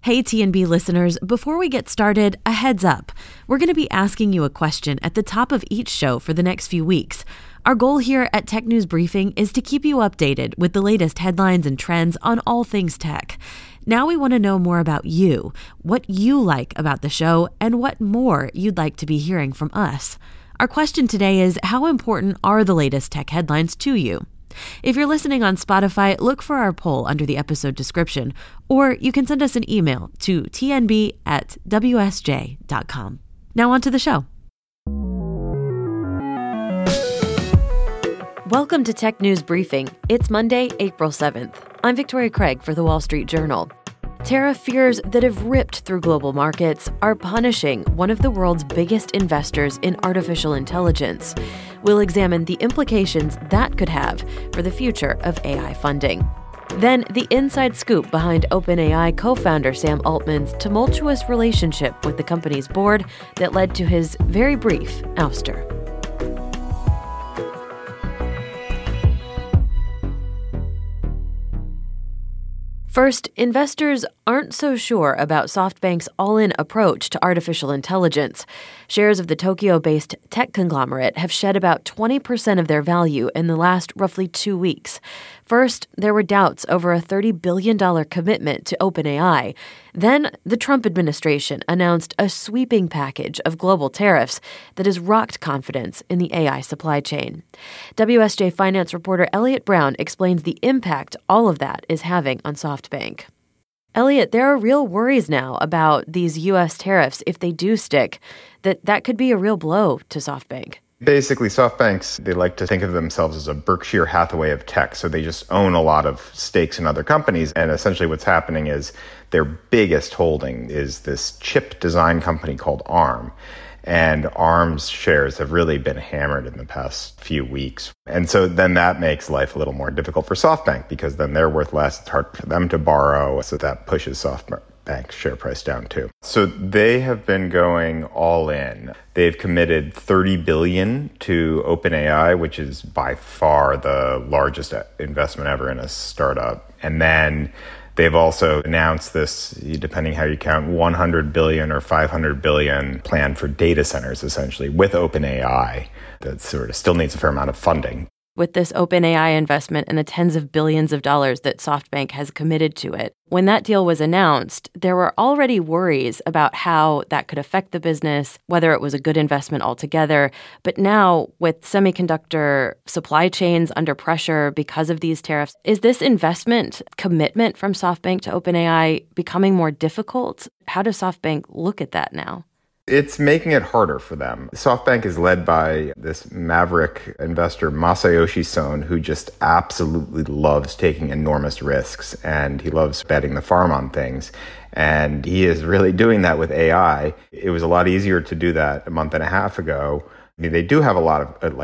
Hey TNB listeners, before we get started, a heads up. We're going to be asking you a question at the top of each show for the next few weeks. Our goal here at Tech News Briefing is to keep you updated with the latest headlines and trends on all things tech. Now we want to know more about you, what you like about the show, and what more you'd like to be hearing from us. Our question today is, how important are the latest tech headlines to you? If you're listening on Spotify, look for our poll under the episode description, or you can send us an email to tnb@wsj.com. Now on to the show. Welcome to Tech News Briefing. It's Monday, April 7th. I'm Victoria Craig for The Wall Street Journal. Tariff fears that have ripped through global markets are punishing one of the world's biggest investors in artificial intelligence. We'll examine the implications that could have for the future of AI funding. Then, the inside scoop behind OpenAI co-founder Sam Altman's tumultuous relationship with the company's board that led to his very brief ouster. First, investors aren't so sure about SoftBank's all-in approach to artificial intelligence. Shares of the Tokyo-based tech conglomerate have shed about 20% of their value in the last roughly 2 weeks. First, there were doubts over a $30 billion commitment to OpenAI. Then, the Trump administration announced a sweeping package of global tariffs that has rocked confidence in the AI supply chain. WSJ finance reporter Elliot Brown explains the impact all of that is having on SoftBank. Elliot, there are real worries now about these U.S. tariffs, if they do stick, that could be a real blow to SoftBank. Basically, SoftBanks, they like to think of themselves as a Berkshire Hathaway of tech. So they just own a lot of stakes in other companies. And essentially what's happening is their biggest holding is this chip design company called ARM. And ARM's shares have really been hammered in the past few weeks. And so then that makes life a little more difficult for SoftBank because then they're worth less. It's hard for them to borrow. So that pushes SoftBank's share price down too. So they have been going all in. They've committed $30 billion to OpenAI, which is by far the largest investment ever in a startup. And then they've also announced this, depending how you count, $100 billion or $500 billion plan for data centers, essentially, with OpenAI. That sort of still needs a fair amount of funding. With this OpenAI investment and the tens of billions of dollars that SoftBank has committed to it, when that deal was announced, there were already worries about how that could affect the business, whether it was a good investment altogether. But now, with semiconductor supply chains under pressure because of these tariffs, is this investment commitment from SoftBank to OpenAI becoming more difficult? How does SoftBank look at that now? It's making it harder for them. SoftBank is led by this maverick investor, Masayoshi Son, who just absolutely loves taking enormous risks, and he loves betting the farm on things. And he is really doing that with AI. It was a lot easier to do that a month and a half ago. I mean, they do have a lot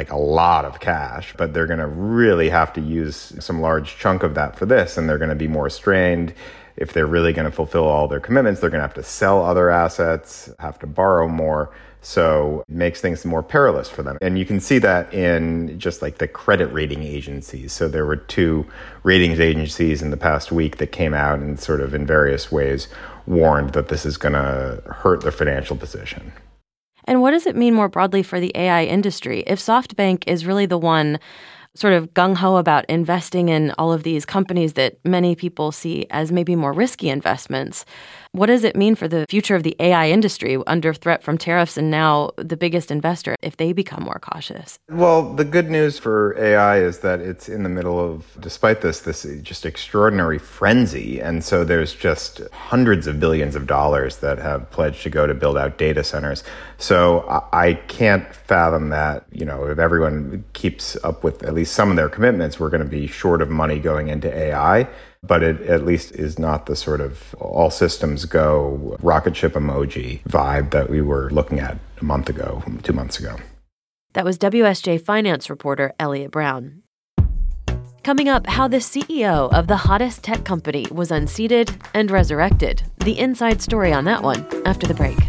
of cash, but they're going to really have to use some large chunk of that for this, and they're going to be more strained. If they're really going to fulfill all their commitments, they're going to have to sell other assets, have to borrow more. So it makes things more perilous for them. And you can see that in just like the credit rating agencies. So there were 2 ratings agencies in the past week that came out and sort of in various ways warned that this is going to hurt their financial position. And what does it mean more broadly for the AI industry? If SoftBank is really the one sort of gung-ho about investing in all of these companies that many people see as maybe more risky investments, what does it mean for the future of the AI industry under threat from tariffs and now the biggest investor if they become more cautious? Well, the good news for AI is that it's in the middle of, despite this just extraordinary frenzy. And so there's just hundreds of billions of dollars that have pledged to go to build out data centers. So I can't fathom that, if everyone keeps up with at least some of their commitments, we're going to be short of money going into AI. But it at least is not the sort of all systems go rocket ship emoji vibe that we were looking at 2 months ago. That was WSJ finance reporter Elliot Brown. Coming up, how the CEO of the hottest tech company was unseated and resurrected. The inside story on that one after the break.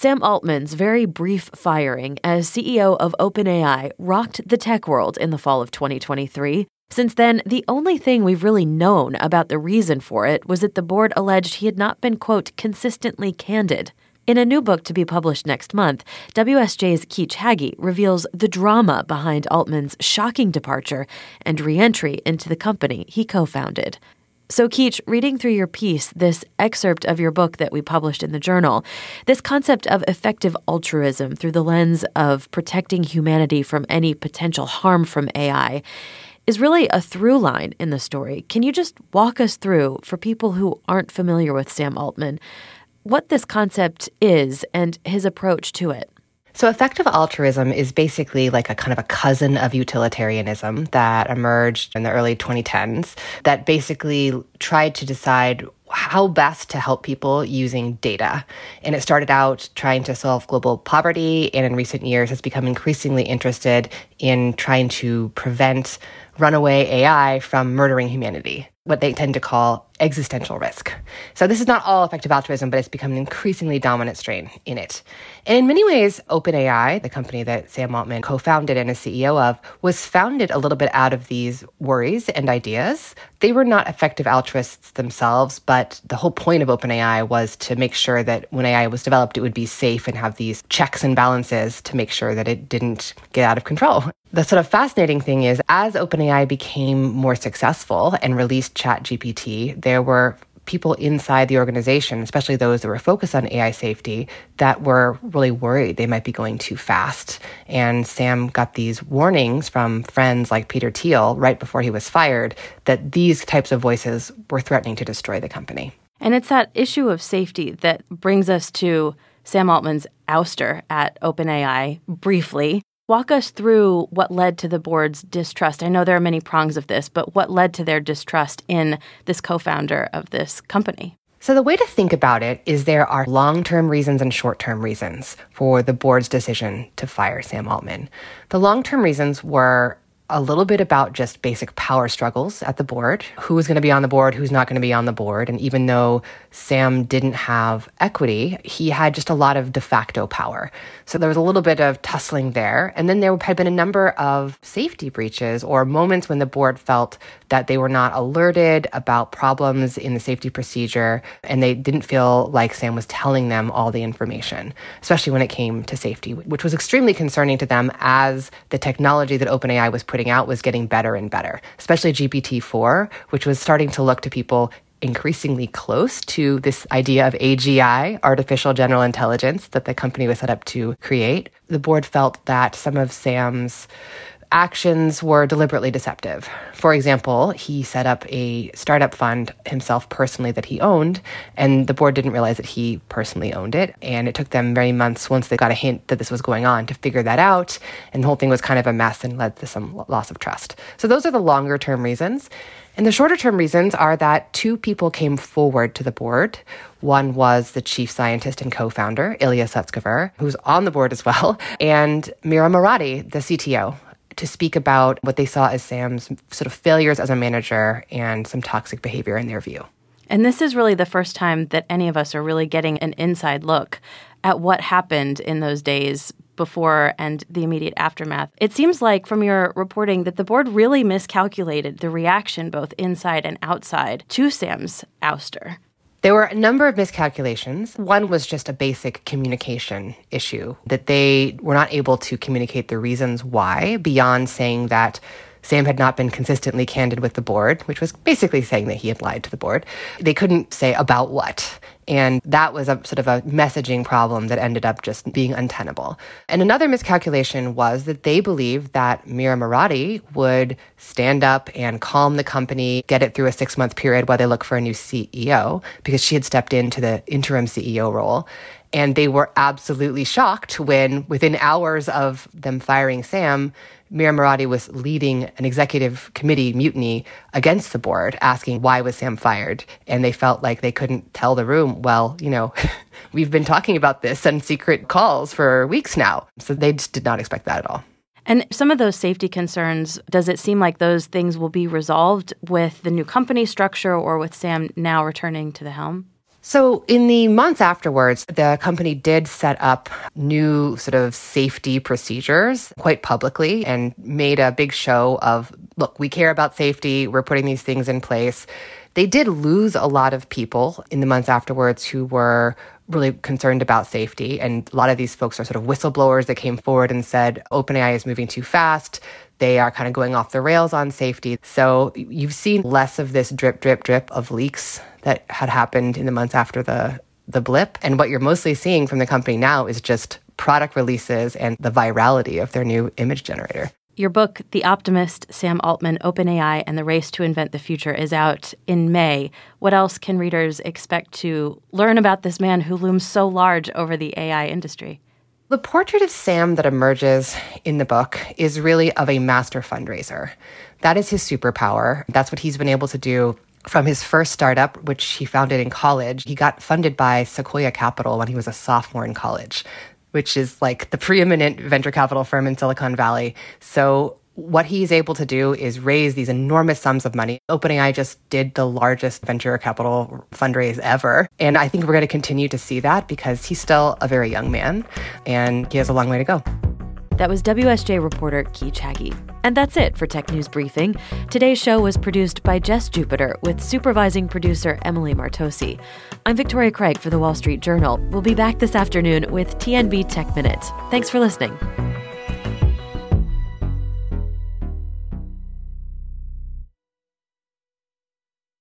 Sam Altman's very brief firing as CEO of OpenAI rocked the tech world in the fall of 2023. Since then, the only thing we've really known about the reason for it was that the board alleged he had not been, quote, consistently candid. In a new book to be published next month, WSJ's Keech Haggie reveals the drama behind Altman's shocking departure and re-entry into the company he co-founded. So, Keech, reading through your piece, this excerpt of your book that we published in the journal, this concept of effective altruism through the lens of protecting humanity from any potential harm from AI is really a through line in the story. Can you just walk us through, for people who aren't familiar with Sam Altman, what this concept is and his approach to it? So effective altruism is basically like a kind of a cousin of utilitarianism that emerged in the early 2010s that basically tried to decide how best to help people using data. And it started out trying to solve global poverty, and in recent years has become increasingly interested in trying to prevent runaway AI from murdering humanity, what they tend to call existential risk. So this is not all effective altruism, but it's become an increasingly dominant strain in it. And in many ways, OpenAI, the company that Sam Altman co-founded and is CEO of, was founded a little bit out of these worries and ideas. They were not effective altruists themselves, but the whole point of OpenAI was to make sure that when AI was developed, it would be safe and have these checks and balances to make sure that it didn't get out of control. The sort of fascinating thing is, as OpenAI became more successful and released ChatGPT, there were people inside the organization, especially those that were focused on AI safety, that were really worried they might be going too fast. And Sam got these warnings from friends like Peter Thiel right before he was fired that these types of voices were threatening to destroy the company. And it's that issue of safety that brings us to Sam Altman's ouster at OpenAI briefly. Walk us through what led to the board's distrust. I know there are many prongs of this, but what led to their distrust in this co-founder of this company? So the way to think about it is there are long-term reasons and short-term reasons for the board's decision to fire Sam Altman. The long-term reasons were a little bit about just basic power struggles at the board. Who's going to be on the board, who's not going to be on the board. And even though Sam didn't have equity, he had just a lot of de facto power. So there was a little bit of tussling there. And then there had been a number of safety breaches or moments when the board felt that they were not alerted about problems in the safety procedure, and they didn't feel like Sam was telling them all the information, especially when it came to safety, which was extremely concerning to them as the technology that OpenAI was putting out was getting better and better, especially GPT-4, which was starting to look to people increasingly close to this idea of AGI, artificial general intelligence, that the company was set up to create. The board felt that some of Sam's actions were deliberately deceptive. For example, he set up a startup fund himself personally that he owned, and the board didn't realize that he personally owned it. And it took them many months once they got a hint that this was going on to figure that out. And the whole thing was kind of a mess and led to some loss of trust. So those are the longer term reasons. And the shorter term reasons are that two people came forward to the board. One was the chief scientist and co-founder, Ilya Sutskever, who's on the board as well, and Mira Murati, the CTO, to speak about what they saw as Sam's sort of failures as a manager and some toxic behavior in their view. And this is really the first time that any of us are really getting an inside look at what happened in those days before and the immediate aftermath. It seems like from your reporting that the board really miscalculated the reaction both inside and outside to Sam's ouster. There were a number of miscalculations. One was just a basic communication issue, that they were not able to communicate the reasons why beyond saying that Sam had not been consistently candid with the board, which was basically saying that he had lied to the board. They couldn't say about what. And that was a sort of a messaging problem that ended up just being untenable. And another miscalculation was that they believed that Mira Murati would stand up and calm the company, get it through a 6-month period while they look for a new CEO, because she had stepped into the interim CEO role. And they were absolutely shocked when, within hours of them firing Sam, Mira Murati was leading an executive committee mutiny against the board, asking why was Sam fired? And they felt like they couldn't tell the room, well, we've been talking about this on secret calls for weeks now. So they just did not expect that at all. And some of those safety concerns, does it seem like those things will be resolved with the new company structure or with Sam now returning to the helm? So in the months afterwards, the company did set up new sort of safety procedures quite publicly and made a big show of, look, we care about safety. We're putting these things in place. They did lose a lot of people in the months afterwards who were really concerned about safety. And a lot of these folks are sort of whistleblowers that came forward and said, OpenAI is moving too fast. They are kind of going off the rails on safety. So you've seen less of this drip, drip, drip of leaks that had happened in the months after the blip. And what you're mostly seeing from the company now is just product releases and the virality of their new image generator. Your book, The Optimist, Sam Altman, OpenAI, and the Race to Invent the Future, is out in May. What else can readers expect to learn about this man who looms so large over the AI industry? The portrait of Sam that emerges in the book is really of a master fundraiser. That is his superpower. That's what he's been able to do from his first startup, which he founded in college. He got funded by Sequoia Capital when he was a sophomore in college, which is like the preeminent venture capital firm in Silicon Valley. So what he's able to do is raise these enormous sums of money. OpenAI just did the largest venture capital fundraise ever. And I think we're going to continue to see that because he's still a very young man and he has a long way to go. That was WSJ reporter Ki Chaggy. And that's it for Tech News Briefing. Today's show was produced by Jess Jupiter with supervising producer Emily Martosi. I'm Victoria Craig for The Wall Street Journal. We'll be back this afternoon with TNB Tech Minute. Thanks for listening.